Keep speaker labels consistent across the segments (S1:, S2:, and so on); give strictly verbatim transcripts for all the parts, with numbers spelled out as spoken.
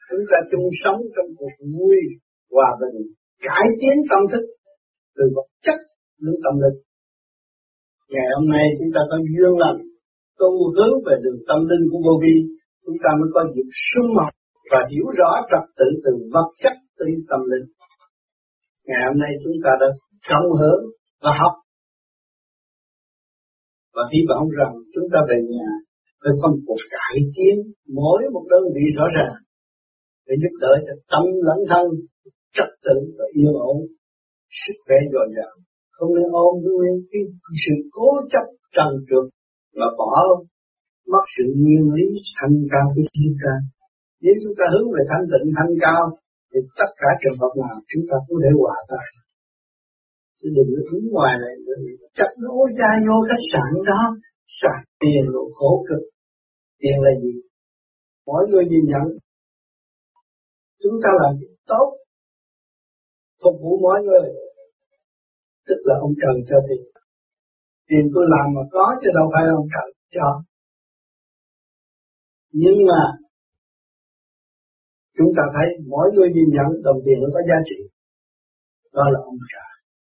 S1: Chúng ta chung sống trong cuộc vui, hòa bình, cải tiến tâm thức từ vật chất đến tâm linh. Ngày hôm nay chúng ta có duyên lành tu hướng về đường tâm linh của vô vi, chúng ta mới có dịp sum họp và hiểu rõ trật tự từ vật chất đến tâm linh. Ngày hôm nay chúng ta đã cộng hưởng và học, và hy vọng rằng chúng ta về nhà phải có một cuộc cải tiến mỗi một đơn vị rõ ràng để giúp đỡ cho tâm lẫn thân trật tự và yên ổn, sức khỏe dồi dào. Không nên ôm nguyên cái sự cố chấp trần trượt và bỏ mất sự nguyên lý thanh cao của thiên ca. Nếu chúng ta hướng về thanh tịnh thanh cao thì tất cả trường hợp nào chúng ta có thể hòa tan. Chứ đừng có đứng ngoài này chắc nó ôi ra vô khách sạn đó sạc tiền rồi khổ cực. Tiền là gì? Mỗi người nhìn nhận chúng ta làm việc tốt phục vụ mọi người, tức là ông trời cho tiền. Tiền tôi làm mà có chứ đâu phải ông trời cho. Nhưng mà chúng ta thấy mỗi người nhìn nhận đồng tiền nó có giá trị, đó là ông trời.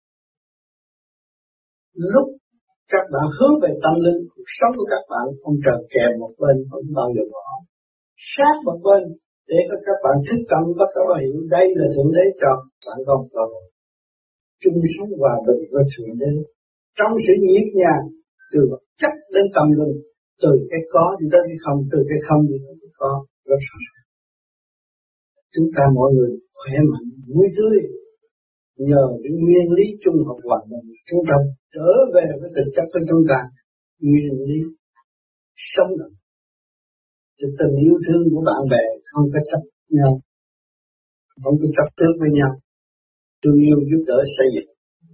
S1: Lúc các bạn hướng về tâm linh, cuộc sống của các bạn, ông trời kèm một bên không bao giờ bỏ, sát một bên để cho các bạn thức tâm bắt đầu hiểu đây là thượng đế cho bạn không có chung sống hòa bình với thượng đế trong sự nhịp nhàng từ vật chất đến tâm linh, từ cái có đi tới cái không, từ cái không đi tới cái có. Rất sẵn chúng ta mọi người khỏe mạnh vui tươi, nhờ cái nguyên lý chung học hòa bình chúng ta trở về với thực chất của chúng ta, nguyên lý sống động. Thì tình yêu thương của bạn bè không có chấp nhau, không có chấp trước với nhau, thương yêu giúp đỡ xây dựng.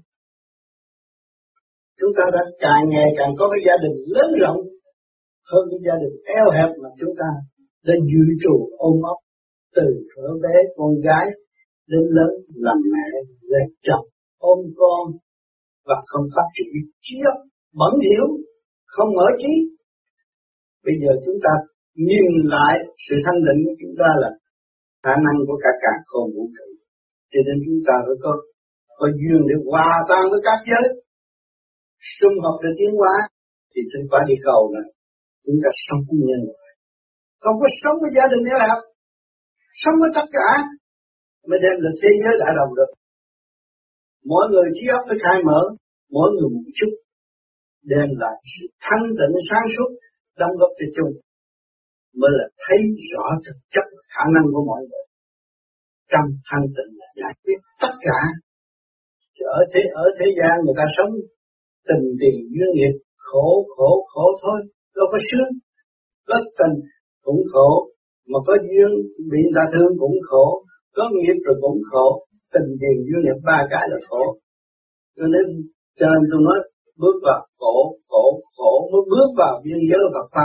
S1: Chúng ta đã càng ngày càng có cái gia đình lớn rộng hơn cái gia đình eo hẹp mà chúng ta đã dự trù ôm ấp từ thuở bé con gái đến lớn làm mẹ, làm chồng, ôm con và không phát triển trí óc bẩn thỉu, không mở trí. Bây giờ chúng ta nhìn lại sự thanh định của chúng ta là khả năng của cả cả khôn vũ trụ, cho nên chúng ta phải có có duyên để hòa tan với các giới, sum họp để tiến hóa. Thì trên quả địa cầu này chúng ta sống với nhân loại, không có sống với gia đình nữa là sống với tất cả mới đem được thế giới đại đồng được. Mỗi người trí óc phải khai mở, mỗi người một chút, đem lại sự thanh tịnh sáng suốt đóng góp cho chung, mới là thấy rõ thực chất khả năng của mọi người. Trong thanh tịnh là giải quyết tất cả. Chứ ở thế ở thế gian người ta sống tình tiền duyên nghiệp, khổ khổ khổ thôi, đâu có sướng. Có tình cũng khổ, mà có duyên bị người ta thương cũng khổ, có nghiệp rồi cũng khổ. Tình tiền duyên nghiệp ba cái là khổ. Cho nên cho nên tôi nói bước vào khổ khổ khổ mới bước vào biên giới Phật pháp.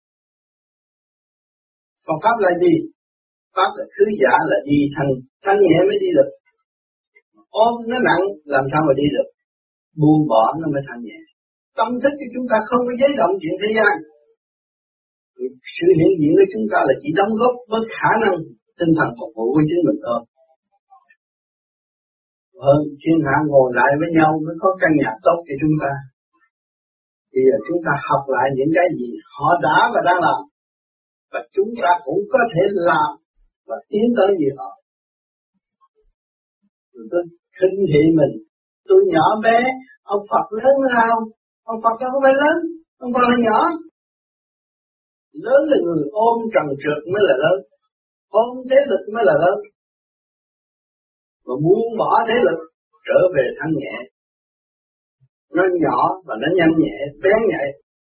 S1: Phật pháp là gì? Pháp là khứ giả, là gì thành thanh nhẹ mới đi được. Ôm nó nặng làm sao mà đi được? Buông bỏ nó mới thanh nhẹ. Tâm thức của chúng ta không có giấy động chuyện thế gian. Sự hiện diện của chúng ta là chỉ đóng góp với khả năng tinh thần phục vụ của chính mình thôi. Hơn thiên hạ ngồi lại với nhau mới có căn nhà tốt cho chúng ta. Thì chúng ta học lại những cái gì họ đã và đang làm, và chúng ta cũng có thể làm và tiến tới như họ. Rồi tôi khinh thị mình, tôi nhỏ bé, ông Phật lớn nào? Ông Phật đâu không phải lớn, ông Phật là nhỏ. Lớn là người ôm trần trượt mới là lớn, ôm thế lực mới là lớn. Mà buông bỏ thế lực trở về thanh nhẹ, nó nhỏ và nó nhanh nhẹ, bén nhạy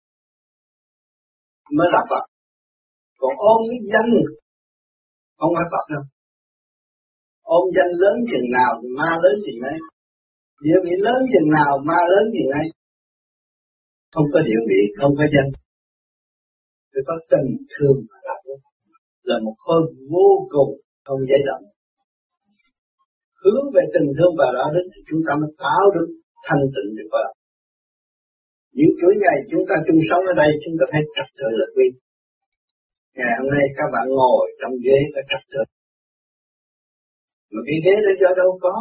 S1: mới là Phật. Còn ôm cái danh không phải Phật đâu. Ôm danh lớn chừng nào thì ma lớn chừng ấy. Địa vị lớn chừng nào ma lớn chừng ấy. Không có địa vị, không có danh. Phải có tình thương và đạo đức là một khối vô cùng không dễ động. Hướng về tình thương và đạo đức thì chúng ta mới tạo được thanh tịnh được vào. Những chuỗi ngày chúng ta chung sống ở đây chúng ta thấy trật tự là quy. Ngày hôm nay các bạn ngồi trong ghế có trật tự. Mà cái ghế đó do đâu có?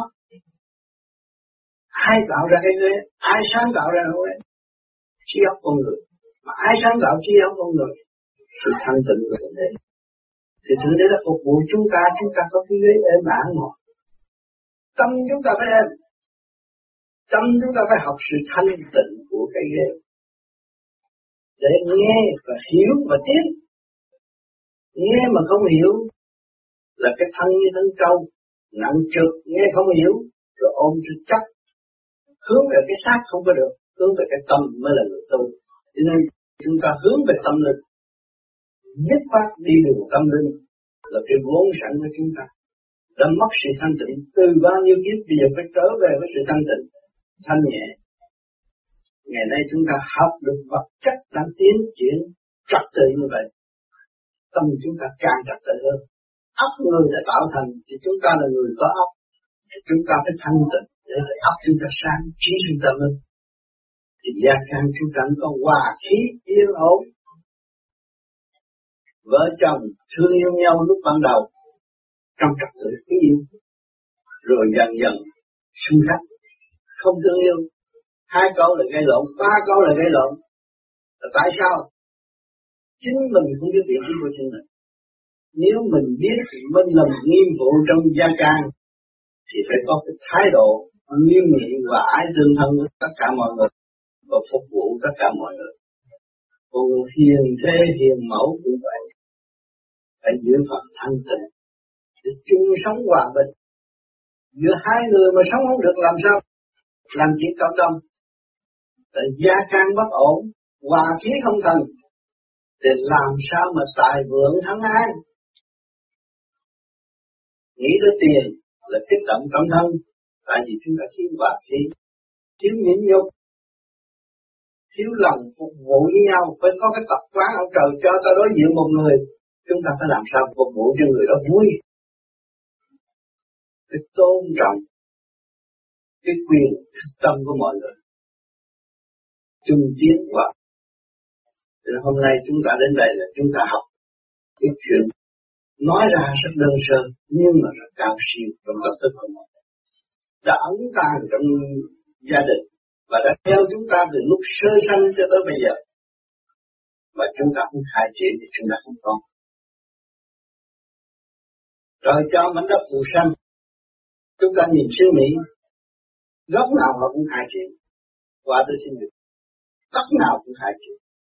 S1: Ai tạo ra cái ghế? Ai sáng tạo ra cái ghế? Trí óc con người. Mà ai sáng tạo trí óc con người? Sự thanh tịnh của Thượng Đế. Thì Thượng Đế đã phục vụ chúng ta, chúng ta có cái ghế êm ả ngồi. Tâm chúng ta phải êm. Tâm chúng ta phải học sự thanh tịnh của cái ghế. Để nghe và hiểu và tiến. Nghe mà không hiểu là cái thân như thân trâu, nặng trược, nghe không hiểu, rồi ôm cho chắc. Hướng về cái xác không có được, hướng về cái tâm mới là người tu. Cho nên chúng ta hướng về tâm linh, dứt khoát đi đường tâm linh là cái vốn sẵn của chúng ta. Đã mất sự thanh tịnh từ bao nhiêu kiếp, bây giờ phải trở về với sự thanh tịnh, thanh nhẹ. Ngày nay chúng ta học được vật chất đang tiến triển trật tự như vậy, tâm chúng ta càng trật tự hơn. Óc người đã tạo thành thì chúng ta là người có óc, chúng ta phải thanh tịnh để cho óc chúng ta sáng, trí chúng ta lên. Thì gia can chúng ta có hòa khí yên ổn. Vợ chồng thương yêu nhau lúc ban đầu trong trật tự cái yêu, rồi dần dần xung khắc, không thương yêu. Hai câu là gây lộn, ba câu là gây lộn. Là tại sao? Chính mình không biết vị trí của chính mình. Nếu mình biết mình làm nghiêm phụ trong gia can thì phải có cái thái độ nghiêm nghị và ái tương thân với tất cả mọi người và phục vụ tất cả mọi người. Còn hiền thế hiền mẫu cũng vậy, phải giữ phần thanh tịnh để chung sống hòa bình. Giữa hai người mà sống không được làm sao làm chuyện cộng đồng? Tại gia can bất ổn, hòa khí không thành, thì làm sao mà tài vượng thắng ai? Nghĩ tới tiền là kích động tâm thân, tại vì chúng ta thiếu hòa khí, thiếu nhịn nhục, thiếu lòng phục vụ với nhau. Phải có cái tập quán ông trời cho ta đối diện một người, chúng ta phải làm sao phục vụ cho người đó vui. Phải tôn trọng cái quyền thực tâm của mọi người, chung tiến qua. Nên hôm nay chúng ta đến đây là chúng ta học cái chuyện nói ra rất đơn sơ nhưng mà rất cao siêu trong tâm thức của mọi người. Đã ẩn tàng trong gia đình và đã theo chúng ta từ lúc sơ sanh cho tới bây giờ. Mà chúng ta không khai triển thì chúng ta không có. Rồi cho mảnh đất phù sanh, chúng ta nhìn xứ Mỹ, góc nào họ cũng khai triển. Qua tới xin được, tất nào cũng khai triển.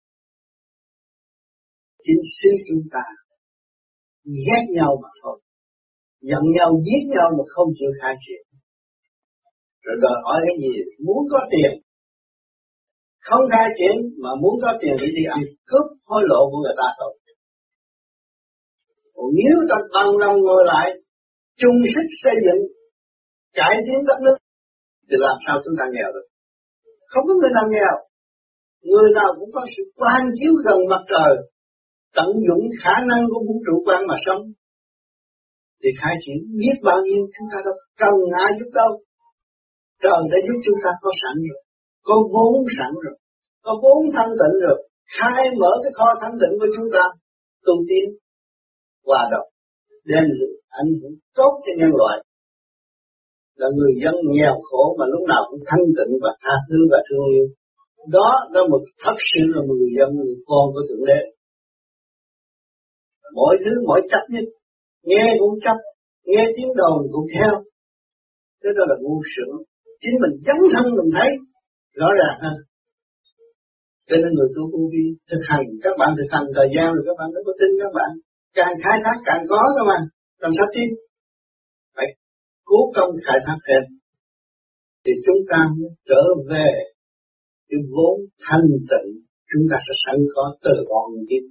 S1: Chính xứ chúng ta ghét nhau mà thôi, giận nhau giết nhau mà không chịu khai triển. Rồi đòi hỏi cái gì? Muốn có tiền, không khai triển mà muốn có tiền để đi ăn cướp hối lộ của người ta thôi. Còn nếu ta bằng lòng ngồi lại chung sức xây dựng cải tiến đất nước thì làm sao chúng ta nghèo được? Không có người nào nghèo, người nào cũng có sự quan chiếu gần mặt trời, tận dụng khả năng của vũ trụ quan mà sống. Thì khai triển biết bao nhiêu chúng ta đâu cần ai giúp đâu. Trời đã giúp chúng ta có sẵn rồi, có vốn sẵn rồi, có vốn thanh tịnh rồi, khai mở cái kho thanh tịnh của chúng ta, tu tiến, hòa đồng, đem ảnh hưởng tốt cho nhân loại. Là người dân nghèo khổ mà lúc nào cũng thanh tịnh và tha thứ và thương yêu. Đó là một thật sự là một người dân, người con của Thượng Đế. Mọi thứ, mọi chấp nhất, nghe cũng chấp, nghe tiếng đồn cũng theo. Thế đó là ngu sự. Chính mình dấn thân mình thấy rõ ràng hơn. Cho nên người tu vô vi thực hành, các bạn thực hành thời gian rồi các bạn mới có tin các bạn. Càng khai thác càng có các bạn, làm sao tin? Phải cố công khai thác thêm. Thì chúng ta mới trở về cái vốn thanh tịnh chúng ta sẽ sẵn có từ bọn kiếp.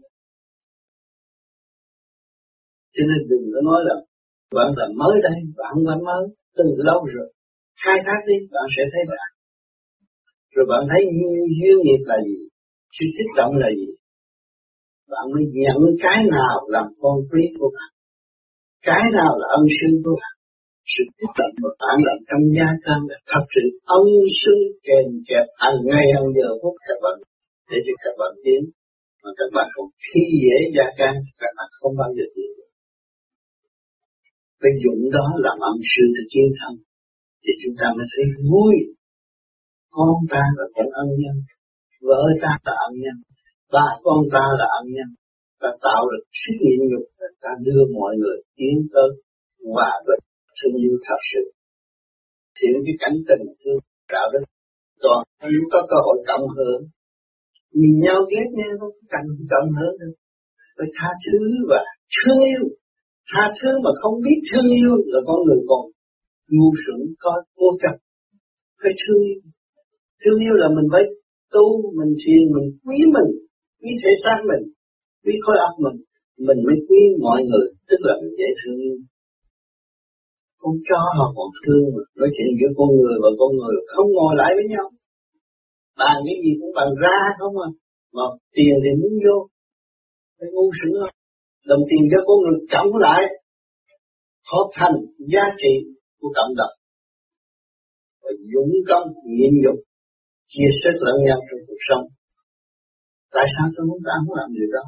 S1: Cho nên đừng có nói là bạn là mới đây, bạn vẫn mới, từ lâu rồi. Khai thác đi, bạn sẽ thấy bạn. Rồi bạn thấy duyên nghiệp là gì, sự kích động là gì. Bạn mới nhận cái nào làm con quý của bạn, cái nào là ân sư của bạn. Sự kích động của bạn là trong gia can là thật sự ân sư kèm kẹp hàng ngày hàng giờ phút các bạn, để cho các bạn tiến mà các bạn còn khi dễ gia can, các bạn không bao giờ tiến được. Phải dụng đó làm âm sư để chiến thắng, thì chúng ta mới thấy vui. Con ta là con ân nhân, vợ ta là ân nhân, ba con ta là ân nhân. Ta tạo được sức nhịn nhục, ta đưa mọi người tiến tới hòa bình, thương yêu thật sự. Thì cái cảnh tình thương đạo đức toàn chúng có cơ hội cộng hưởng, nhìn nhau ghét nhau không cần cộng hưởng được. Phải tha thứ và thương yêu. Tha thứ mà không biết thương yêu là con người còn ngu xuẩn có cố chấp. Phải thương yêu. Thương yêu là mình phải tu, mình thiền, mình quý mình, quý thể xác mình, quý khối óc mình, mình mới quý mọi người, tức là mình dễ thương yêu. Con chó họ còn thương mà, nói chuyện giữa con người và con người không ngồi lại với nhau. Bàn cái gì cũng bàn ra không à, mà tiền thì muốn vô, phải ngu xuẩn không? Đồng tiền cho con người cộng lại, hợp thành giá trị của cộng đồng. Và dũng công, nhịn nhục, chia sẻ lẫn nhau trong cuộc sống. Tại sao tôi muốn ta không làm điều đó?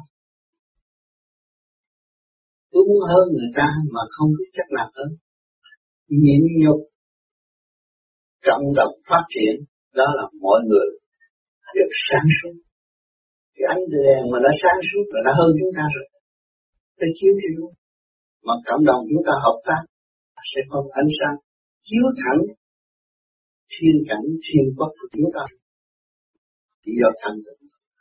S1: Tôi muốn hơn người ta mà không biết cách làm hơn. Nhịn nhục, cộng đồng phát triển, đó là mọi người được sáng suốt. Cái ánh đèn mà nó sáng suốt là nó hơn chúng ta rồi. Phải chiếu chiếu. Mà cộng đồng chúng ta hợp tác sẽ có ánh sáng chiếu thẳng thiên cảnh thiên quốc của chúng ta. Chỉ do thanh tịnh.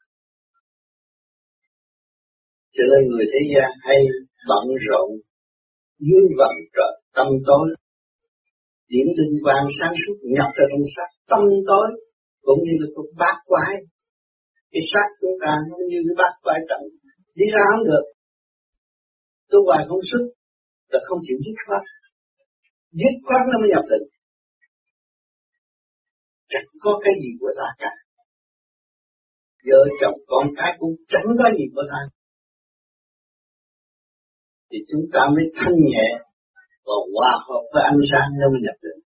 S1: Cho nên người thế gian hay bận rộn dưới vầng trời tâm tối, điểm linh quang sáng suốt nhập vào trong xác tâm tối, cũng như là con bát quái. Cái xác chúng ta nó như cái bát quái trận, đi ra không được. Tu hoài không xuất là không chịu dứt khoát, dứt khoát nó mới nhập định. Chẳng có cái gì của ta cả. Vợ chồng con cái cũng chẳng có gì của ta. Thì chúng ta mới thanh nhẹ và hòa hợp với ánh sáng nó mới nhập định.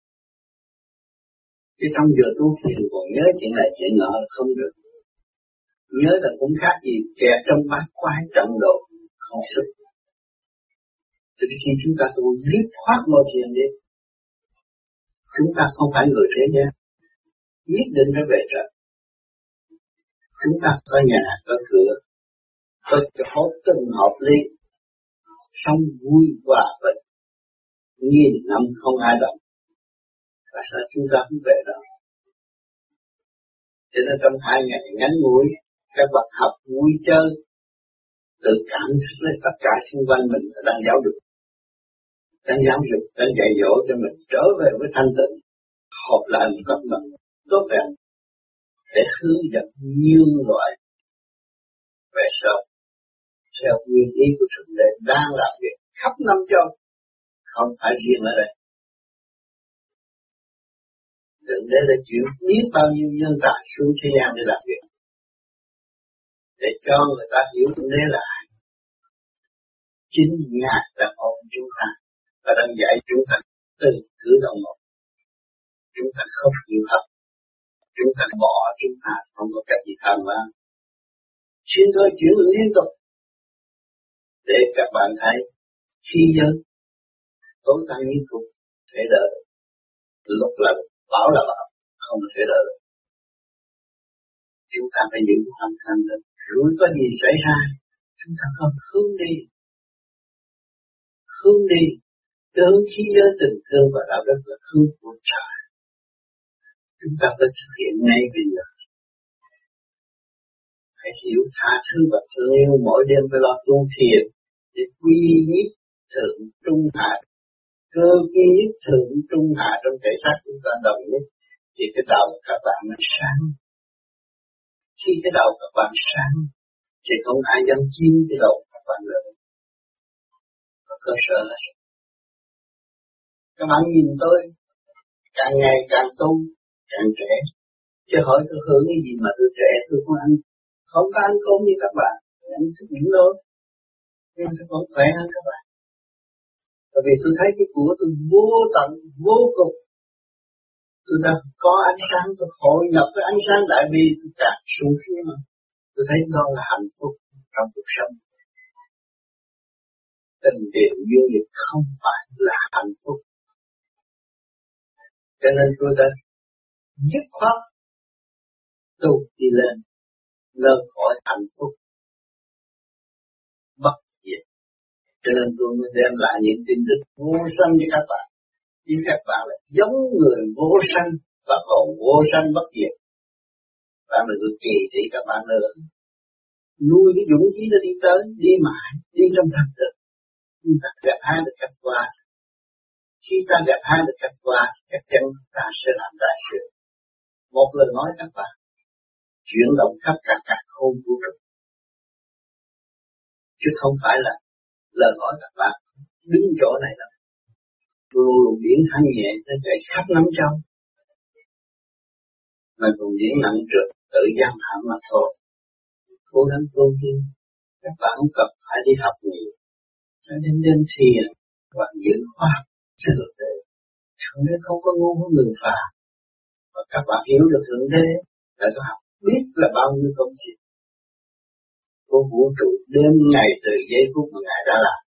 S1: Chứ trong giờ tu thiền còn nhớ chuyện này chuyện nọ là không được. Nhớ là cũng khác gì kẹt trong bát quái trận độ không xuất. Thì khi chúng ta tu dứt khoát ngồi thiền đi, chúng ta không phải người thế gian, nhất định phải về trời. Chúng ta có nhà, có cửa, có hộp tình hợp lý, sống vui hòa bình, nghìn năm không ai động. Tại sao chúng ta không về đó? Cho nên trong hai ngày ngắn ngủi, các bạn học vui chơi, tự cảm thức lấy tất cả xung quanh mình là đang giáo dục. Đang giáo dục, đang dạy dỗ cho mình trở về với thanh tịnh, hợp lại một cộng đồng tốt đẹp, để hướng dẫn nhiều loại về sau theo nguyên ý của Thượng Đế đang làm việc khắp năm châu, không phải riêng ở đây. Thượng Đế đã chuyển biết bao nhiêu nhân tài xuống thế gian để làm việc, để cho người ta hiểu Thượng Đế là ai. Chính Ngài đang ôm chúng ta và đang dạy chúng ta từng cử động một. Chúng ta không chịu học, chúng ta bỏ chúng ta không có cách gì tham lam. Xin thôi chuyển liên tục để các bạn thấy khi giới tối tăng như cục thể đợi, lúc là bảo là bảo, không thể đợi. Chúng ta phải giữ tâm thanh tịnh, rồi có gì xảy ra, chúng ta có hướng đi, hướng đi, hướng khí giới tình thương và đạo đức là hướng của trời. Chúng ta phải thực hiện ngay bây giờ. Phải hiểu tha thứ và thương yêu, mỗi đêm phải lo tu thiền để quy nhất thượng trung hạ, cơ quy nhất thượng trung hạ trong thể xác chúng ta đồng nhất, thì cái đầu các bạn nó sáng. Khi cái đầu các bạn sáng, thì không ai dám chiếm cái đầu các bạn nữa. Và cơ sở là sao? Các bạn nhìn tôi, càng ngày càng tu, càng trẻ. Chứ hỏi tôi hưởng cái gì mà tôi trẻ, tôi không ăn, không có ăn cơm như các bạn, ăn thức những thôi. Nhưng tôi vẫn khỏe hơn các bạn. Bởi vì tôi thấy cái của tôi vô tận, vô cùng. Tôi đã có ánh sáng, tôi hội nhập với ánh sáng đại bi, tôi càng sung sướng mà. Tôi thấy đó là hạnh phúc trong cuộc sống. Tình tiền duyên nghiệp không phải là hạnh phúc. Cho nên tôi đã dứt khoát tu đi lên nơi cõi hạnh phúc bất diệt. Cho nên tôi mới đem lại những tin tức vô sanh cho các bạn. Vì các bạn là giống người vô sanh và còn vô sanh bất diệt. Bạn đừng có kỳ thị các bạn nữa. Nuôi cái dũng khí nó đi tới, đi mãi, đi trong thành tựu. Chúng ta gặt hái được kết quả. Khi ta gặt hái được kết quả, chắc chắn ta sẽ làm đại sự. Một lời nói các bạn, chuyển động khắp cả cả không vũ trụ. Chứ không phải là lời nói các bạn đứng chỗ này là luồng điển thanh nhẹ nó chạy khắp năm châu. Mà luồng điển nặng trượt tự giam hãm mà thôi. Cố gắng tôn vinh, các bạn không cần phải đi học nhiều, cho nên đến thiền và diễn khoa sẽ được đấy. Thượng đế không có ngu với người phàm, và các bạn hiểu được thượng đế là các học biết là bao nhiêu công trình của vũ trụ đêm ngày từ giây phút mà ngài đã làm.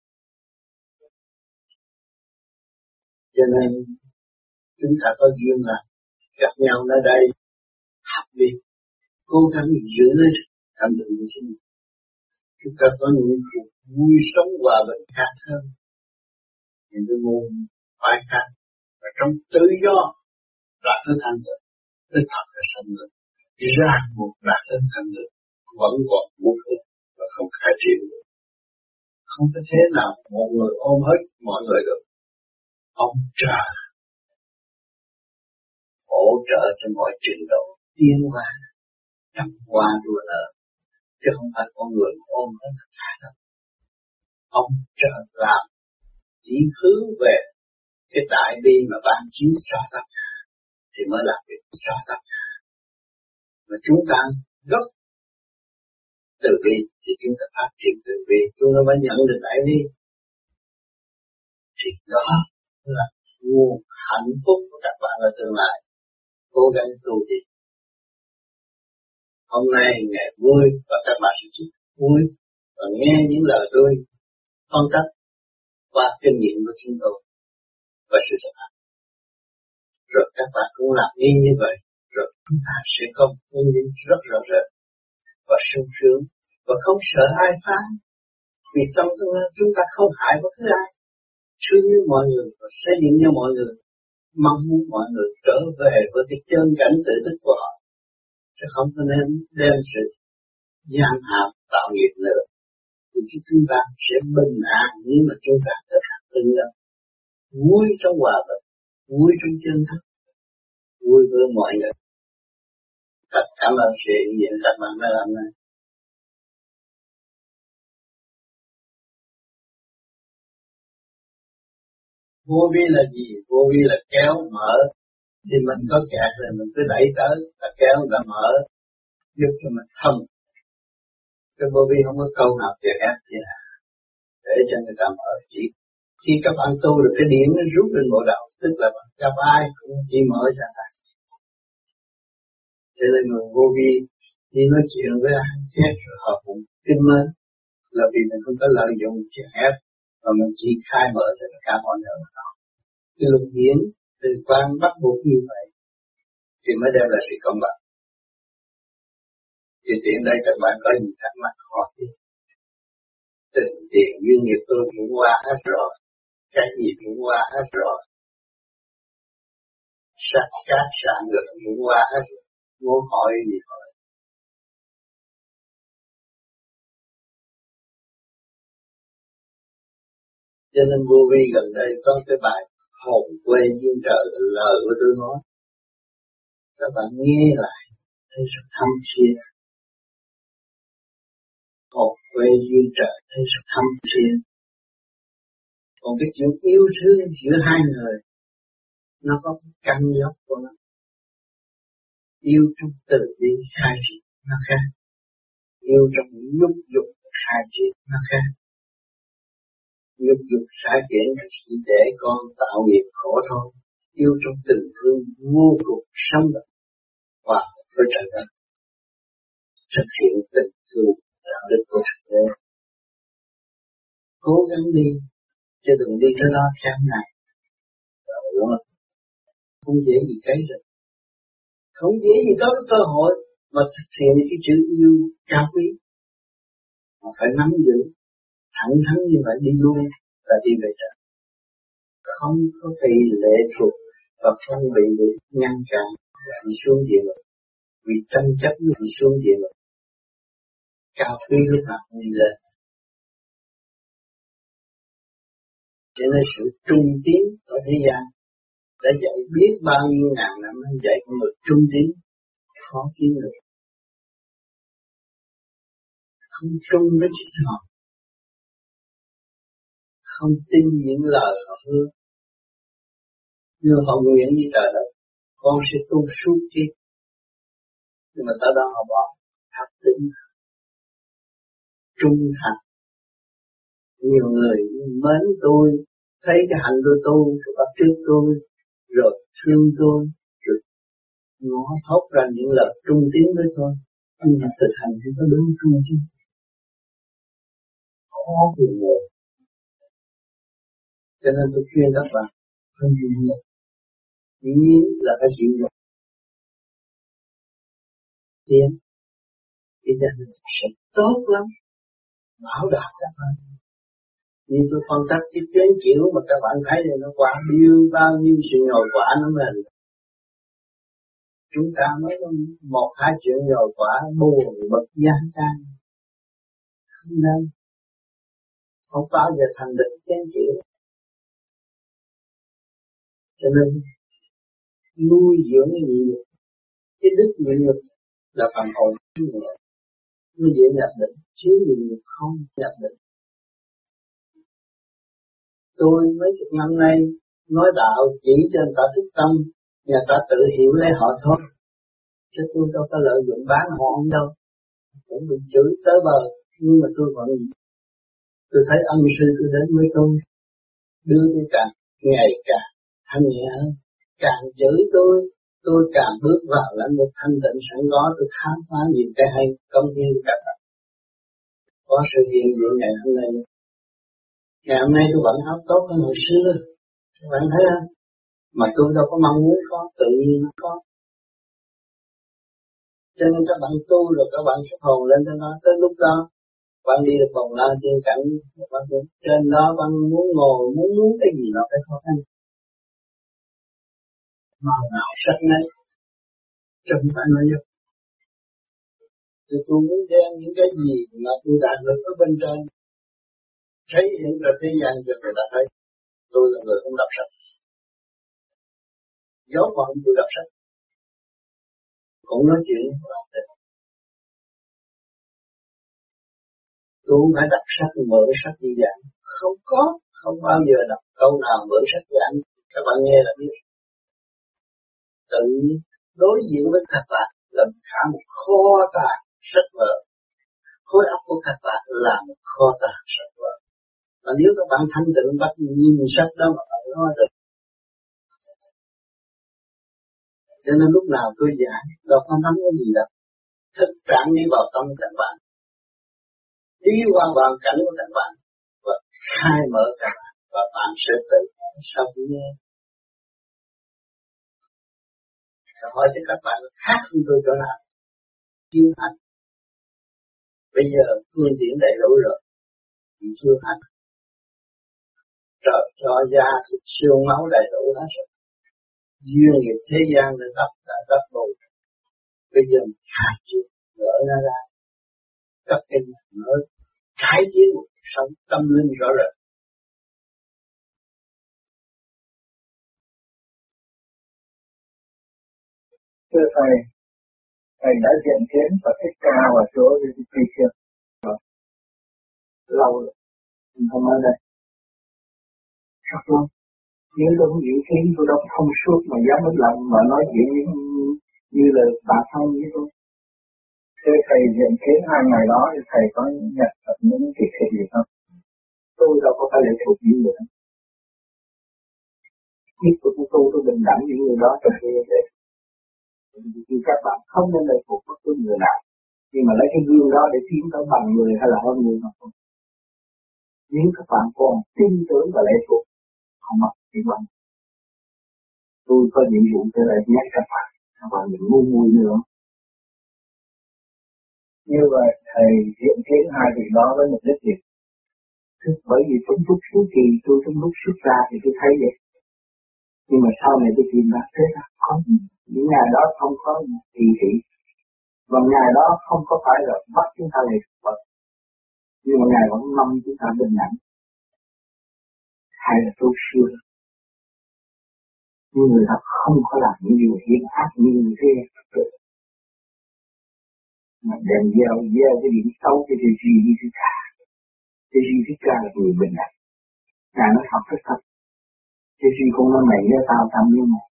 S1: Cho nên chúng ta có duyên là gặp nhau ở đây học đi, cố gắng giữ lấy thanh tịnh của chính mình. Chúng ta có những cuộc vui sống hòa bình khác hơn, những cái môn phải khác, và trong tự do đạt tới thanh tịnh, tới thật là sanh tử, ra một đạt tới thanh tịnh vẫn còn vô cực và không khai triển được. Không có thế nào một người ôm hết mọi người được. Ông trời hỗ trợ cho mọi trình độ tiến hóa, trăm hoa đua nở, chứ không phải con người ôm hết tất cả đâu. Ông trời làm chỉ hướng về cái đại bi mà ban chiếu cho tất cả thì mới làm việc cho tất cả. Và chúng ta gốc từ bi thì chúng ta phát triển từ bi, chúng ta mới nhận được đại bi. Thì đó là nguồn hạnh phúc của các bạn ở tương lai. Cố gắng tu đi. Hôm nay ngày vui và các bạn sẽ chịu vui và nghe những lời tôi phân tích qua kinh nghiệm của chúng tôi và sự thực hành. Rồi các bạn cũng làm y như vậy, rồi chúng ta sẽ có phương hướng rất rõ rệt và sung sướng và không sợ ai phá. Vì trong chúng ta không hại bất cứ ai, thương như mọi người và xây dựng cho mọi người, mong muốn mọi người trở về với cái chân cảnh tự thức của họ, chứ không có nên đem sự giam hãm tạo nghiệp nữa. Thì chúng ta sẽ bình an nếu mà chúng ta thực hành tinh đó, vui trong hòa bình, vui trong chân thức, vui với mọi người. Thật cảm ơn sự hiện diện các bạn đã làm này. Vô vi là gì? Vô vi là kéo mở. Thì mình có kẹt rồi mình cứ đẩy tới, ta kéo người ta mở, giúp cho mình thông. Cái vô vi không có câu nào kẹt ép gì là để cho người ta mở. Chỉ khi các bạn tu được cái điểm nó rút lên bộ đầu, tức là gặp ai cũng chỉ mở ra ta. Cho nên người vô vi đi nói chuyện với ai chết rồi họ cũng kinh mến, là vì mình không có lợi dụng chèn ép, mà mình chỉ khai mở cho tất cả mọi người mà thôi. Cái luật điển từ quan bắt buộc như vậy thì mới đem lại sự công bằng. Thì tiện đây các bạn có gì thắc mắc hỏi đi. Tình tiền duyên nghiệp tôi chuyển qua hết rồi, cái gì chuyển qua hết rồi, sát cát sạn được chuyển qua hết rồi, muốn hỏi gì hỏi. Cho nên vô vi gần đây có cái bài hồn quê duyên trời, lời của tôi nói, các bạn nghe lại thấy rất thâm thiêng. Hồn quê duyên trời thấy rất thâm thiêng. Còn cái chuyện yêu thương giữa hai người, nó có cái căn gốc của nó. Yêu trong từ bi khai triển nó khác, yêu trong nhục dục khai triển nó khác. Nhục dục khai triển là chỉ để con tạo nghiệp khổ thôi. Yêu trong tình thương vô cùng sống động và với trời đất. thực hiện tình thương đạo đức của thực tế. Cố gắng đi, chứ đừng đi cái lo chán này. Không dễ gì cái được. Không dễ gì có cái cơ hội mà thực hiện cái chữ yêu cao quý. Mà phải nắm giữ, thẳng thắn như vậy đi luôn là đi về trời. Không có bị lệ thuộc và không bị bị ngăn cản và đi xuống địa ngục. Vì tranh chấp nó đi xuống địa ngục. Cao quý lúc nào đi lên. Cho nên sự trung tiến ở thế gian đã dạy biết bao nhiêu ngàn năm, nó dạy con người trung tiến khó kiếm được. Không trung với chính họ, không tin những lời họ hứa, nhưng họ nguyện với trời đất, con sẽ tu suốt kiếp. Nhưng mà tới đó họ bỏ thật tính, trung thành. Nhiều người mến tôi, thấy cái hạnh của tôi, rồi bắt chước tôi, rồi thương tôi, rồi ngó thốt ra những lời trung tín với tôi. Nhưng mà thực hành thì có đúng trung chứ? Khó vì người. Cho nên tôi khuyên các bạn không dĩ nhiên. Dĩ nhiên là phải chịu được. Tiến. Cái gia đình sẽ tốt lắm. Bảo đảm các bạn. Như tôi phân tích cái chén chịu mà các bạn thấy thì nó quả biêu bao nhiêu sự nhồi quả nó mình. Chúng ta mới có một hai chuyện nhồi quả buồn bực gian can. Không nên. Không bao giờ thành được chén chịu. Cho nên nuôi dưỡng cái nhịn nhục. Cái đức nhịn nhục là phần hồn nhẹ. Nó dễ nhập định. Thiếu nhịn nhục không nhập định. Tôi mấy chục năm nay nói đạo chỉ cho người ta thức tâm, nhà ta tự hiểu lấy họ thôi. Chứ tôi đâu có lợi dụng bán họ không đâu. Cũng bị chửi tới bờ, nhưng mà tôi vẫn tôi thấy ân sư tôi đến với tôi, đưa tôi càng ngày càng thanh nhẹ hơn, càng chửi tôi, tôi càng bước vào lãnh vực thanh tịnh sẵn có, tôi khám phá nhiều cái hay, công hiến các bạn. Có sự hiện diện ngày hôm nay. Ngày hôm nay tôi vẫn áo tốt hơn hồi xưa, các bạn thấy không? Mà tôi đâu có mong muốn có, tự nhiên nó có. Cho nên các bạn tu rồi các bạn sẽ hồn lên cho nó, tới lúc đó bạn đi được vòng lao trên cảnh, bạn trên đó bạn muốn ngồi, muốn muốn cái gì nó phải khó khăn. Mà nào sách này, chứ không phải nói dốc. Thì tôi muốn đem những cái gì mà tôi đạt được ở bên trên, thấy hiện ra thế gian cho người ta thấy. Tôi là người không đọc sách. Dấu mà không tôi đọc sách. Cũng nói chuyện với ông đây. Tôi không phải đọc sách, mở sách đi giảng. Không có, không bao giờ đọc câu nào mở sách giảng. Các bạn nghe là biết. Tự nhiên đối diện với các bạn là cả một kho tàng sách vở. Khối óc của các bạn là một kho tàng sách vở. Và nếu các bạn thanh tịnh bắt nhìn sách đó mà bạn nói được. Cho nên lúc nào tôi giảng, đâu có nắm cái gì đâu. Thực trạng đi vào tâm các bạn. Đi qua hoàn cảnh của các bạn. Và khai mở các bạn. Và bạn sẽ tự sau khi nghe. Rồi hỏi cho các bạn khác hơn tôi chỗ nào. Chưa hành. Bây giờ phương tiện đầy đủ rồi. Chỉ chưa hành. Trời cho da thịt xương máu đầy đủ hết rồi. Duyên nghiệp thế gian đã đắp đã đắp bù. Bây giờ khai chuyện gỡ ra ra. Cấp kinh mở cải tiến một sống tâm linh rõ rệt.
S2: Thưa Thầy, Thầy đã diện kiến và thích ca và chỗ đi đi chưa? Lâu rồi, mình không ở đây. Rất lâu. Nếu tôi không diễn kiến, tôi đâu không suốt mà dám mất lòng mà nói chuyện như, như là bà thân với tôi. Thưa Thầy diện kiến hai ngày đó thì Thầy có nhận được những việc thiệt gì không? Tôi đâu có phải lệ thuộc những người đó. Biết tôi tu tôi bình đẳng những người đó trong khi vậy. Vì các bạn không nên lệ thuộc bất cứ người nào. Nhưng mà lấy cái gương đó để tiến tới bằng người hay là hơn người mà không. Nếu các bạn còn tin tưởng và lệ thuộc, không mất tiếng bằng. Tôi có nhiệm vụ tới đây nhắc các bạn, các bạn đừng ngu ngu nữa. Như vậy thầy hiện kiến hai vị đó với mục đích gì? Bởi vì trong lúc suốt kỳ tôi trong lúc xuất ra thì tôi thấy vậy. Nhưng mà sau này tôi tìm ra thế là không, những ngày đó không có kỳ thị. Và ngày đó không có phải là bắt chúng ta lệ thuộc Phật. Nhưng mà ngày vẫn mong chúng ta bình đẳng. Hay là tốt siêu. Nhưng người ta không có làm những điều hiểm ác như thế. Mà đem gieo gieo cái điểm xấu cho cái gì đi thứ cả. Cái gì thứ cả là người bình đẳng. Ngài nói học rất thật. Cái gì cũng nói mày nhớ tao tao như mày.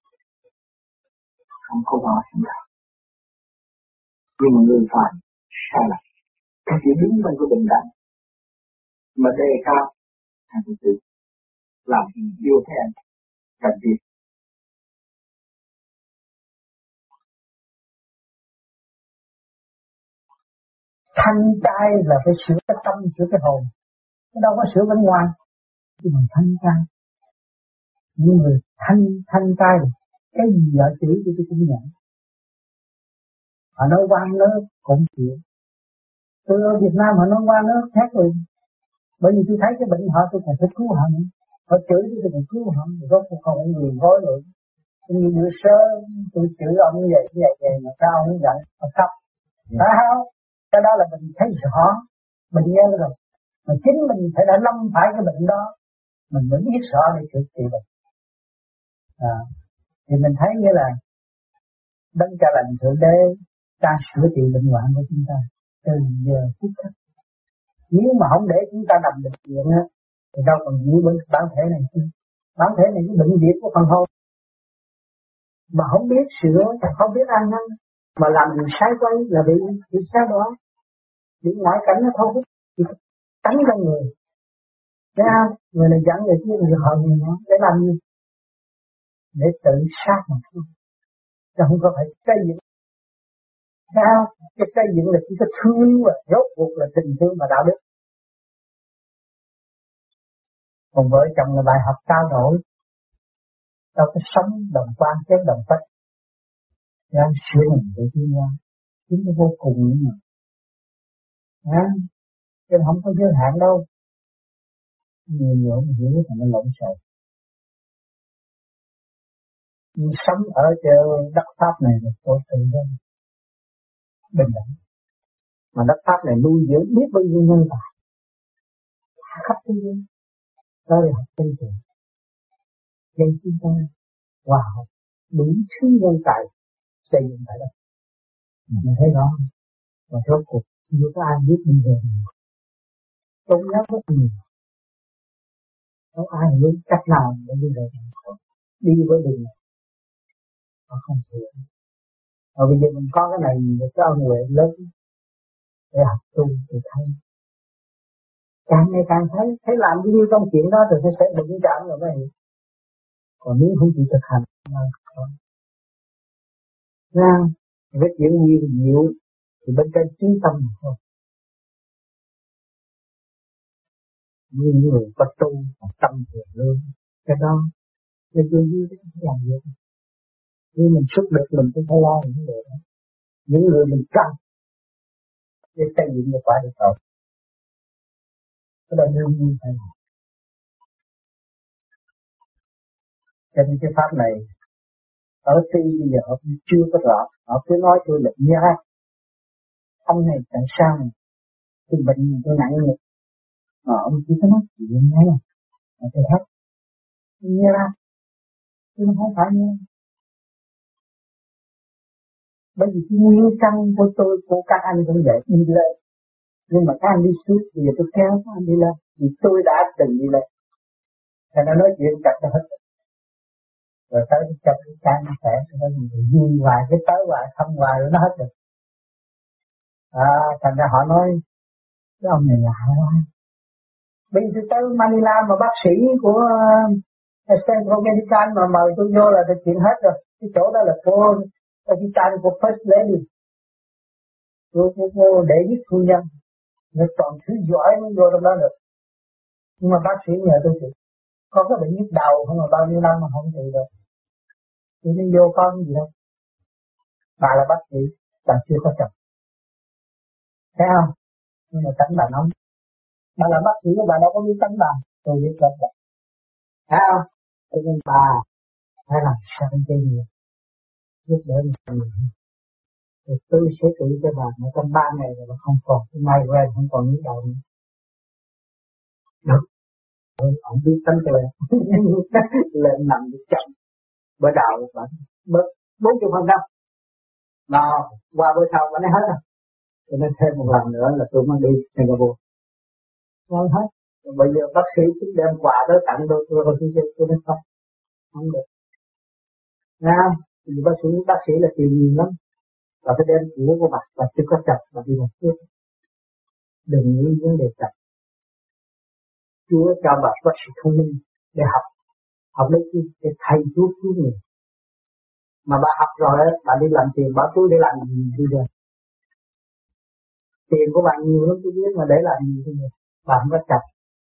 S2: Không có bỏ sinh đạo. Nhưng mà người phàm sai lầm. Cái chỉ đứng bên cái bình đẳng. Mà đề cao. Thành tự làm gì yêu thế anh. Cần thiết.
S3: Thanh trai là phải sửa cái tâm, sửa cái hồn. Nó đâu có sửa bên ngoài. Chứ mà thanh trai. Những người thanh, thanh trai. Cái gì họ chửi thì tôi cũng nhận. Họ nói quan nước cũng chịu. Tôi ở Việt Nam họ nói quan nước khác rồi. Bởi vì tôi thấy cái bệnh họ tôi còn phải cứu họ nữa. Họ chửi tôi còn cứu họ. Rốt cuộc không có người gói rồi. Như bữa sớm tôi chửi ông như vậy, như vậy, vậy mà sao ông không giận, ông khóc. Phải không? Cái đó là mình thấy rõ, mình nghe rồi. Mà chính mình phải đã lâm phải cái bệnh đó, mình mới biết rõ để chữa trị bệnh. À, thì mình thấy nghĩa là Đấng Cha Lành Thượng Đế ta sửa trị bệnh hoạn của chúng ta từ giờ phút khắc. Nếu mà không để chúng ta nằm bệnh viện á, thì đâu còn giữ bệnh bản thể này chứ. Bản thể này cái bệnh viện của phần hồn. Mà không biết sửa, không biết ăn năn, mà làm điều sai quay là bị bị sai đó. Bị ngoại cảnh nó thôi, bị tánh trong người. Thấy không? Người này dẫn người kia người họ gì nữa, để làm gì? Để tự sát mà thôi. Chứ không có phải xây dựng. Thấy không? Cái xây dựng là chỉ có thương và rốt cuộc là tình thương và đạo đức. Còn vợ chồng là bài học trao đổi. Đâu có sống đồng quan chết đồng phách. Để anh sửa mình để tiến qua. Chính nó vô cùng nữa mà. À, chứ không có giới hạn đâu. Nhiều người không hiểu thì nó lộn xộn. Nhưng sống ở trên đất Pháp này là tôi tự đó. Bình đẳng. Mà đất Pháp này nuôi dưỡng biết bao nhiêu nhân tài. Khắp thế giới. Đó là học tinh thần. Nên chúng ta hòa hợp đúng thứ nhân tài xây dựng tại đây. Mình thấy rõ không? Và rốt cuộc chưa có ai biết đi về mình. Tôn giáo rất nhiều. Không ai biết cách nào để đi về mình. Đi với đường nó không thể. Và bây giờ mình có cái này mình được cái ơn huệ lớn để học tu để thấy. Càng ngày càng thấy, thấy làm bao nhiêu công chuyện đó rồi sẽ đụng chạm rồi mới hiểu. Còn nếu không chịu thực hành không. Nha, cái chuyện nhiều nhiều thì bên trên trí tâm thôi. Như người có tu, tâm thiền lương, cái đó, cái chuyện gì đó không làm được. Nếu mình xuất được mình cũng phải lo những vấn đề đó. Những người mình cần để xây dựng được quả được rồi. Cái đó đương nhiên phải làm. Cho nên cái pháp này ở tuy bây giờ họ chưa có rõ, họ cứ nói tôi là nha, ông này tại sao này, tôi bệnh tôi nặng rồi, mà ông chỉ có nói chuyện nghe, mà tôi hết, nha, tôi không phải nha, bởi vì cái nguyên căn của tôi, của các anh cũng vậy, đi lên, nhưng mà các anh đi xuống, bây giờ tôi kéo các anh đi lên, vì tôi đã từng đi lên, thành ra nói chuyện chặt cho hết. Rồi tới trong cái can nó khỏe, nó vui hoài, cái tới hoài, thăm hoài rồi nó hết được. À, thành ra họ nói, cái ông này là hại quá. Bây giờ tới Manila mà bác sĩ của uh, Centro Medical mà mời tôi vô là được chuyện hết rồi. Cái chỗ đó là cô, cái can của First Lady. Cô, cô, cô để giúp phu nhân, người toàn thứ giỏi mới vô trong đó được. Nhưng mà bác sĩ nhờ tôi trị. Có cái bệnh nhức đầu không mà bao nhiêu năm mà không trị được. Tôi đi vô con gì đâu. Bà là bác sĩ, bà chưa có chồng. Thấy không? Nhưng mà tánh bà nóng. Bà là bác sĩ, bà đâu có biết tánh bà. Tôi biết lắm vậy. Thấy không? Cho nên bà phải làm sao cho nhiều. Giúp đỡ một người. Thì tôi sẽ trị cho bà. Mà trong ba ngày rồi không còn. Mai quen không còn nhức đầu nữa. Được. Ông biết tánh tôi. Lên nằm được chậm. Bữa đầu bà bớt bốn mươi phần trăm. Mà qua bữa sau bà nói hết rồi. Cho nên thêm một lần nữa là tôi mới đi Singapore. Nói hết. Rồi bây giờ bác sĩ cũng đem quà tới tặng tôi. Tôi tôi tôi tôi nói không. Không được. Nghe không? Vì bác sĩ, bác sĩ là tiền nhiều lắm. Và phải đem của của bà. Bà chưa có chặt. Bà đi làm trước. Đừng nghĩ vấn đề chặt. Chúa cho bà bác sĩ thông minh để học. Học lấy chi? Để thầy Chúa cứu người. Mà bà học rồi á, bà đi làm tiền, bà túi để làm gì bây giờ? Tiền của bạn nhiều lắm tôi biết mà để làm gì bây giờ? Bà không có chặt.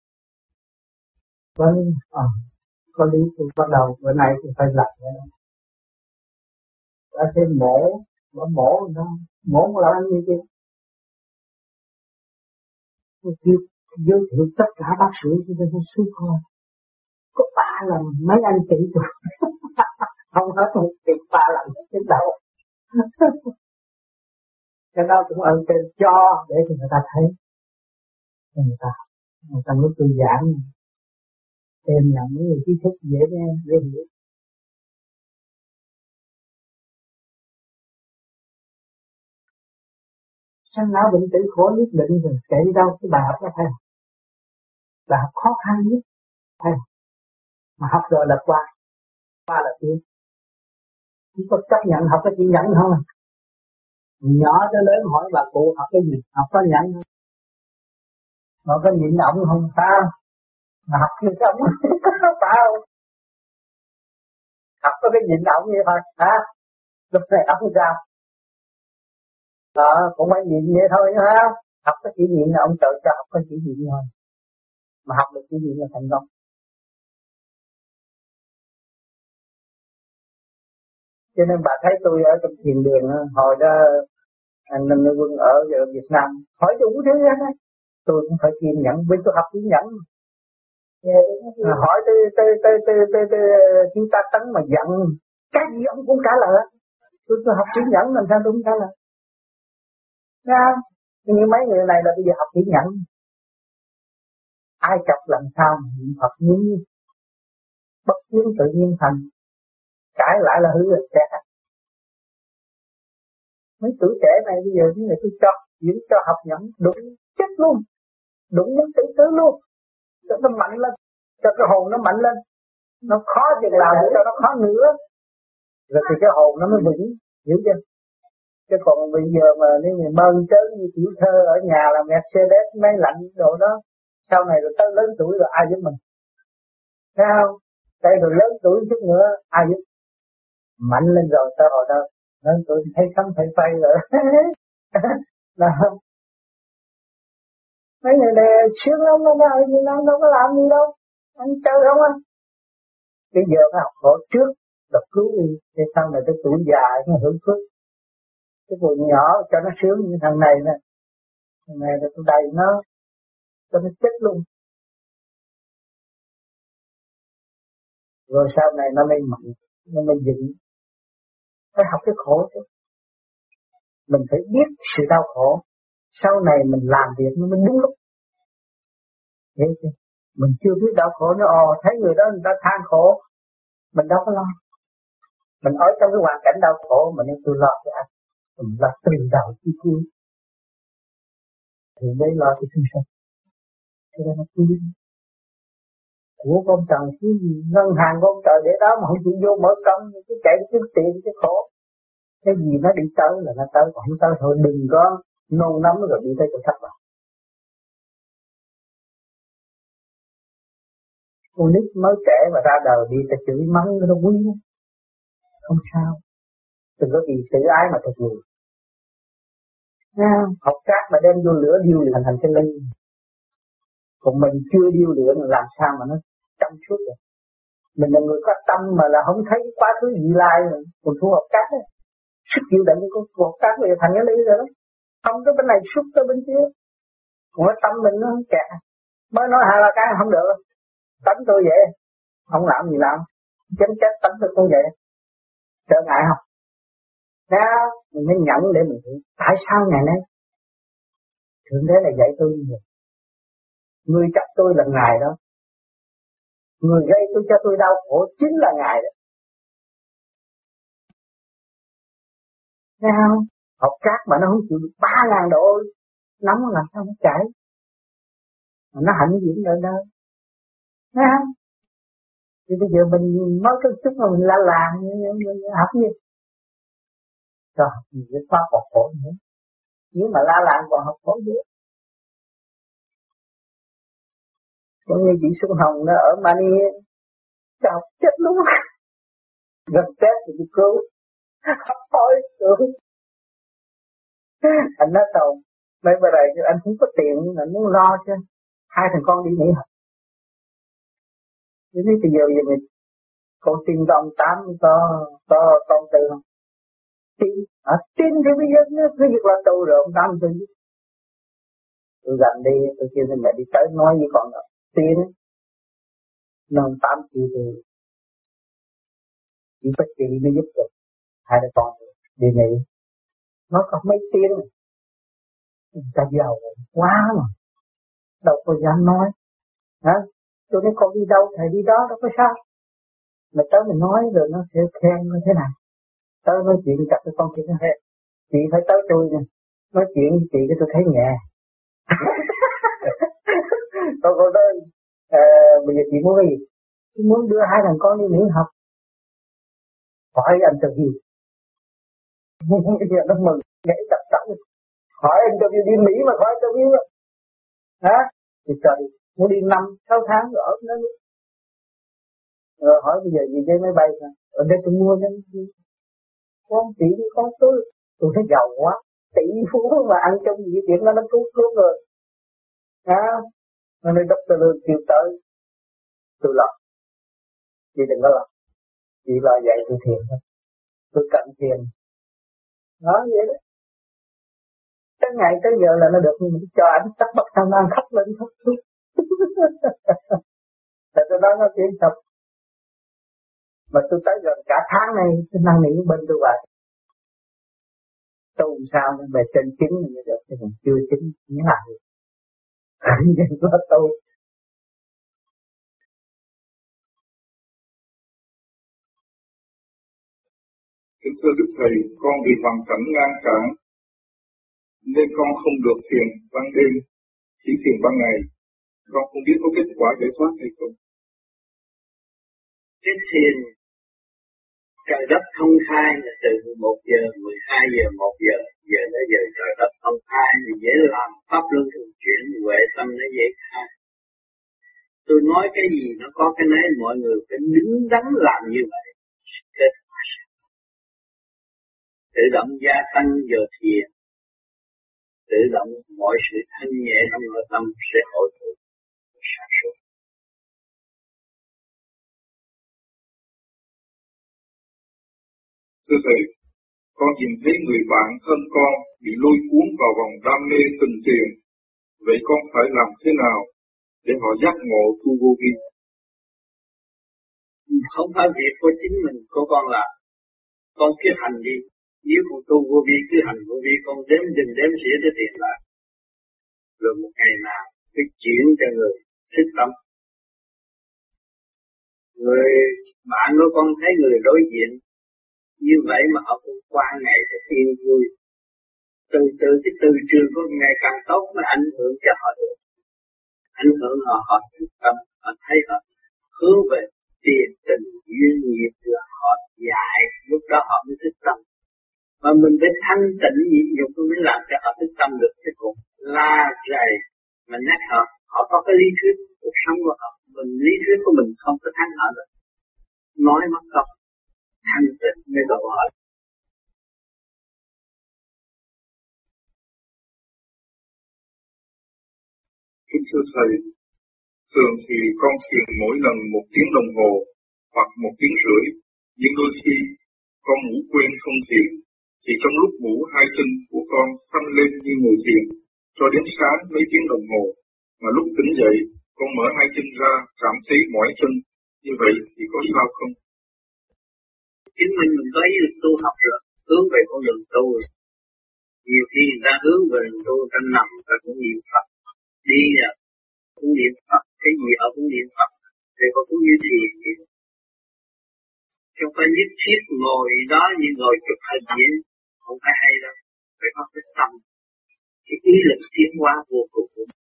S3: Có lý, à, có lý tôi bắt đầu, bữa nay tôi phải làm vậy. Đã thêm mổ, bà mổ làm sao? Mổ mà làm gì chứ? Tôi kêu giới thiệu tất cả bác sĩ cho tôi không suốt thôi. Có ba lần mấy anh chị tôi. Không hết một tiền ba lần trên đầu. Cái đó cũng ơn trên cho để cho người ta thấy. Cho người ta, người ta mới tôi giảng. Em nhận những người trí thức dễ nghe, dễ hiểu. Sanh lão bệnh tử khổ nhất định rồi, kể đi đâu cái bài học đó phải không? Bài học khó khăn nhất, phải không? Mà học rồi là qua, qua là tiến. Chỉ có chấp nhận học cái chỉ nhận thôi. Nhỏ tới lớn hỏi bà cụ học cái gì, học có nhận không? Họ có nhịn ổng không? Sao? Mà học như cái ổng, phải không? Học có cái nhịn ổng vậy thôi, hả? Lúc này ổng sao? Đó, cũng phải nhịn vậy thôi hả? Học cái chỉ nhịn là ông tự cho học cái chỉ nhịn thôi. Mà học được chỉ nhịn là thành công. Cho nên bà thấy tôi ở trong thiền đường hồi đó anh Lâm Nữ Quân ở Việt Nam hỏi đủ thứ hết á, tôi cũng phải kiên nhẫn vì tôi học kiên nhẫn. À, hỏi tới tới tới tới tới tới chúng ta tấn mà giận cái gì ông cũng trả lời. Tôi tôi học kiên nhẫn làm sao tôi cũng trả lời. Nha, như mấy người này là bây giờ học kiên nhẫn. Ai chọc làm sao niệm Phật nhiên bất biến tự nhiên thành, cãi lại là hư rồi trẻ. Mấy tuổi trẻ này bây giờ những người tôi cho diễn cho học nhẫn đúng chết luôn, đúng muốn tự tử luôn, cho nó mạnh lên, cho cái hồn nó mạnh lên, nó khó chừng nào để cho nó khó nữa, rồi thì cái hồn nó mới vững, hiểu chưa? Chứ còn bây giờ mà nếu người mơn trớn như tiểu thơ ở nhà là Mercedes máy lạnh đồ đó, sau này rồi tới lớn tuổi rồi ai giúp mình? Thấy không? Đây rồi lớn tuổi chút nữa ai giúp? Mạnh lên rồi tới hồi đó lớn tuổi thấy sống thấy phay rồi. Đó. Mấy người này sướng lắm nó nói gì nó đâu có làm gì đâu, anh chơi không anh? Bây giờ phải học khổ trước đọc cứu đi, để sau này tới tuổi già nó hưởng phước. Cái tuổi nhỏ cho nó sướng như thằng này nè, thằng này là tôi đầy nó cho nó chết luôn. Rồi sau này nó mới mạnh, nó mới dựng. Phải học cái khổ chứ. Mình phải biết sự đau khổ. Sau này mình làm việc nó mới đúng lúc. Hiểu chưa? Mình chưa biết đau khổ nó ồ, thấy người đó người ta than khổ, mình đâu có lo. Mình ở trong cái hoàn cảnh đau khổ mà nên tôi lo cho anh, mình lo từ đầu chí cuối. Thì mới lo cho sinh sinh. Cho nên nó quý. Của con trời chứ gì, ngân hàng con trời để đó mà không chịu vô mở công, cứ chạy kiếm tiền chứ khổ. Cái gì nó đi tới là nó tới, còn không tới thôi đừng có nôn nóng rồi đi tới chỗ thất bại. Con nít mới trẻ mà ra đời đi ta chửi mắng nó quý lắm. Không sao. Đừng có vì tự ái mà thật người. À, học cát mà đem vô lửa điêu luyện thành cái ly. Còn mình chưa điêu luyện làm sao mà nó trong suốt được. Mình là người có tâm mà là không thấy quá khứ vị lai rồi. Còn thu học cát ấy, sức chịu đựng của học cát bây giờ thành cái ly rồi đó. Không tới bên này xúc tới bên kia. Còn cái tâm mình nó không kẹt. Mới nói hai ba cái không được. Tánh tôi vậy. Không làm gì làm. Chém chết tánh tôi cũng vậy. Sợ ngại không? Đó, mình mới nhận để mình hiểu. Tại sao ngày nay Thượng Đế là dạy tôi như vậy? Người chấp tôi là Ngài đó. Người gây tôi cho tôi đau khổ chính là Ngài đó. Thấy không? Học cát mà nó không chịu được ba ngàn độ nóng làm sao nó chảy. Mà nó hạnh diễn ở đâu. Thấy không? Thì bây giờ mình mới có chút mà mình la làng học gì? Rồi học gì cái khóa học khổ nữa. Nếu mà la làng còn học khổ nữa. Có như chị Xuân Hồng nó ở Mani học chết luôn. Gần chết thì đi cứu. Học thôi cứu. Anh nói tàu mấy bữa đây anh không có tiền, anh muốn lo chứ. Hai thằng con đi nghỉ học. Thế thì bây giờ giờ mình con tin con tám có có con tư không? Tin, à, tin thì bây giờ nó cứ việc là tu rồi ông tám tư. Tôi gần đi, tôi kêu nên mẹ đi tới nói với con rồi. Tin á, nó tám triệu thì chỉ có chị mới giúp được. Hai đứa con đi nghỉ. Nó có mấy tiếng, người ta giàu quá mà. Đâu có dám nói. Hả? Tôi nói con đi đâu, thầy đi đó, đâu có sao. Mà tới mình nói rồi nó sẽ khen như thế nào. Tới nói chuyện gặp với con chị nó hết. Chị phải tới tôi nè. Nói chuyện với chị cái tôi thấy nhẹ. Còn cô nói, à, bây giờ chị muốn cái gì? Tôi muốn đưa hai thằng con đi nghỉ học. Hỏi anh cho gì? Bây giờ nó mừng, nhảy tập tập. Hỏi anh cho đi Mỹ mà hỏi cho biết. Hả? Thì trời, muốn đi năm, sáu tháng rồi ở nó. Rồi hỏi bây giờ gì dây máy bay hả? Ở đây tôi mua nên con tỷ đi con tôi. Tôi thấy giàu quá. Tỷ phú mà ăn trong gì chuyện nó nó cứu cứu rồi. Hả? Nó nói doctor Lương kêu tới. Tôi lo. Chị đừng có lo. Chị lo dạy tôi thiền thôi. Tôi cần thiền. Nói vậy đó. Tới ngày tới giờ là nó được, nhưng mình cho ảnh tắt bắt thằng đang khóc lên khóc xuống. Tại tôi nói nó tiếng thật. Mà tôi tới gần cả tháng này, tôi năn nỉ bên tôi vậy. Tu sao nó về trên chính này được, chứ còn chưa chính, nghĩa là gì? Nhưng có tu.
S4: Kính thưa Đức Thầy, con vì hoàn cảnh ngăn cản nên con không được thiền ban đêm, chỉ thiền ban ngày. Con không biết có kết quả giải thoát hay không.
S2: Cái thiền trời đất thông khai là từ một giờ, mười hai giờ, một giờ, giờ là giờ trời đất thông khai thì dễ làm, pháp luân thường chuyển, huệ tâm nó dễ khai. Tôi nói cái gì nó có cái nấy, mọi người phải đứng đắn làm như vậy. Kết quả tự động gia tăng giờ thiền, tự động mọi sự thanh nhẹ trong nội tâm sẽ hội tụ sáng suốt.
S4: Thưa Thầy, con nhìn thấy người bạn thân con bị lôi cuốn vào vòng đam mê tình tiền. Vậy con phải làm thế nào để họ giác ngộ tu vô vi?
S2: Không phải việc của chính mình, của con làm. Con cứ hành đi. Nếu con tu vô vi, cứ hành vô vi, con đếm đừng đếm xỉa tới tiền lại. Rồi một ngày nào, cứ chuyển cho người thích tâm. Người bạn của con thấy người đối diện như vậy mà họ cũng qua ngày thì yên vui. Từ từ cái từ trường của ngày càng tốt mới ảnh hưởng cho họ được. Ảnh hưởng họ, họ thích tâm, họ thấy họ hướng về tiền tình duyên nghiệp là họ dạy, lúc đó họ mới thích tâm. Mà mình phải thanh tịnh nhịn nhục mới làm cho họ thích tâm được. Cái cuộc la rầy mà nhắc họ, họ có cái lý thuyết cuộc sống của họ, mình lý thuyết của mình không có thắng họ được. Nói mất công, thanh tịnh mới độ họ.
S4: Kính thưa Thầy, thường thì con thiền mỗi lần một tiếng đồng hồ hoặc một tiếng rưỡi, nhưng đôi khi con ngủ quên không thiền, thì trong lúc ngủ hai chân của con phanh lên như ngồi thiền, cho đến sáng mấy tiếng đồng hồ, mà lúc tỉnh dậy con mở hai chân ra cảm thấy mỏi chân, như vậy thì có sao không?
S2: Chứng minh mình có ý lực tu học rồi, hướng về con đường tu rồi. Nhiều khi người ta hướng về đường tu, ta nằm ta cũng niệm Phật, đi à, cũng niệm Phật, cái gì ở cũng niệm Phật, thì con cũng như thiền vậy. Không phải nhất thiết ngồi đó như ngồi chụp hình vậy, không phải hay đâu, phải có cái tâm, cái ý lực tiến hóa vô cùng.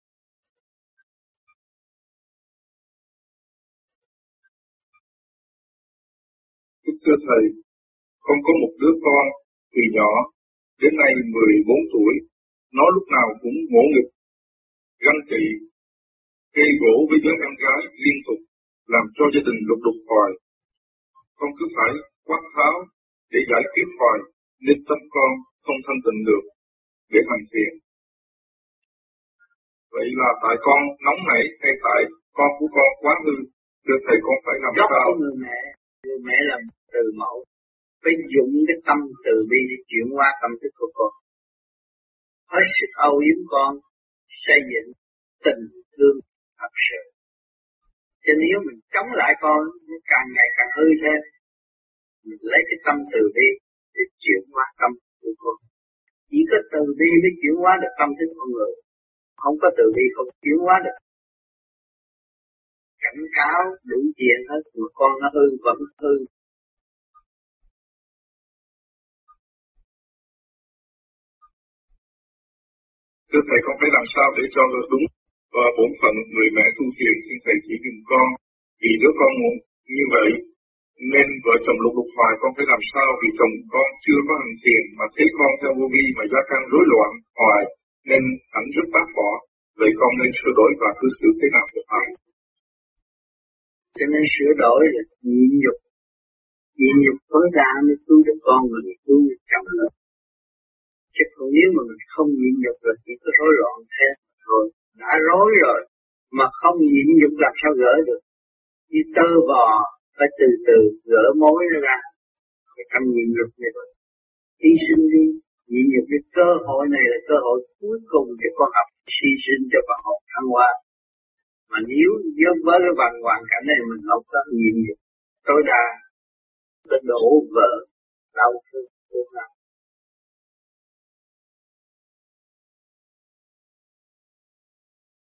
S4: Kính thưa Thầy, con có một đứa con từ nhỏ đến nay mười bốn tuổi, nó lúc nào cũng ngỗ nghịch, ganh tị, gây gỗ với đứa em gái liên tục, làm cho gia đình lục đục hoài. Con cứ phải quát tháo để giải quyết hoài, nên tâm con không thanh tịnh được để hành thiền. Vậy là tại con nóng nảy hay tại con của con quá hư? Thưa Thầy, con phải làm
S2: Dốc
S4: sao?
S2: người mẹ, người mẹ là từ mẫu, phải dụng cái tâm từ bi để chuyển hóa tâm thức của con. Hết sức âu yếm con, xây dựng tình thương thật sự. Cho nếu mình chống lại con, nó càng ngày càng hư thêm. Mình lấy cái tâm từ bi để chuyển hóa tâm của con. Chỉ có từ bi mới chuyển hóa được tâm thức con người. Không có từ bi không chuyển hóa được. Cảnh cáo đủ chuyện hết, mà con nó hư vẫn hư.
S4: Thưa Thầy, con phải làm sao để cho đúng và bổn phận người mẹ tu thiền? Xin Thầy chỉ dùm con. Vì đứa con muốn như vậy, nên vợ chồng lục đục hoài, con phải làm sao? Vì chồng con chưa có hành thiền, mà thấy con theo vô vi mà gia căn rối loạn hoài, nên ảnh rất bác bỏ. Vậy con nên sửa đổi và cư xử thế nào được thầy?
S2: Cho nên sửa đổi là nhịn nhục. Nhịn nhục tối đa mới cứu được con mình, cứu được chồng mình. Chứ còn nếu mà mình không nhịn nhục rồi chỉ có rối loạn thế rồi, đã rối rồi, mà không nhịn nhục làm sao gỡ được. Như tơ bò, phải từ từ gỡ mối nó ra. Cái tâm nhịn nhục này rồi. Hy sinh đi, nhịn nhục cái cơ hội này là cơ hội cuối cùng để con học hy sinh cho phần hồn thăng hoa. Mà nếu với cái bằng hoàn cảnh này mình không có nhịn nhục tối đa, có đổ vỡ, đau thương, thương nào.